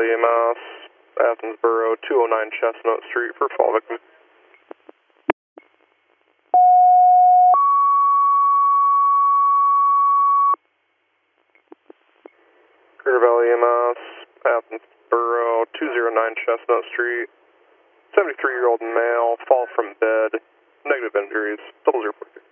Valley EMS, Athens Borough, 209 Chestnut Street for fall victim. Crater Valley EMS, Athens Borough, 209 Chestnut Street, 73-year-old male, fall from bed, negative injuries, 0042.